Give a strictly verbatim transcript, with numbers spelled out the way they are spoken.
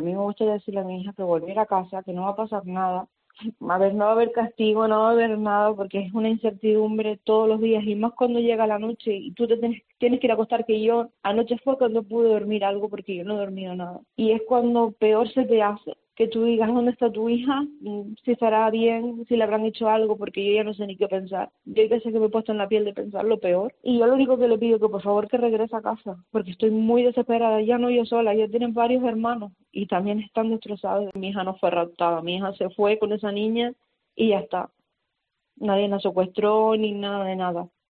a mí me gustaría decirle a mi hija que volviera a casa, que no va a pasar nada. A ver, no va a haber castigo, no va a haber nada, porque es una incertidumbre todos los días, y más cuando llega la noche y tú te tienes, tienes que ir a acostar, que yo anoche fue cuando pude dormir algo, porque yo no he dormido nada. Y es cuando peor se te hace, que tú digas dónde está tu hija, mm, si estará bien, si le habrán hecho algo, porque yo ya no sé ni qué pensar. Yo hay veces que me he puesto en la piel de pensar lo peor, y yo lo único que le pido es que por favor que regrese a casa, porque estoy muy desesperada, ya no yo sola, ya tienen varios hermanos, y también están destrozados. Mi hija no fue raptada, mi hija se fue con esa niña y ya está. Nadie la secuestró ni nada de nada.